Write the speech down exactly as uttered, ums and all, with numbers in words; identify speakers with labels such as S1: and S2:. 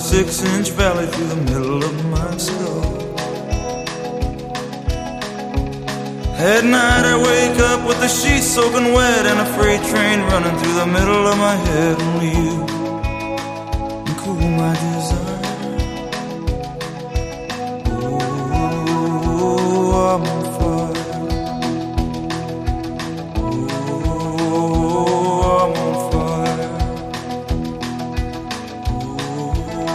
S1: six-inch valley through the middle of my skull. At night I wake up with the sheets soaking wet and a freight train running through the middle of my head. Only you can cool my desire.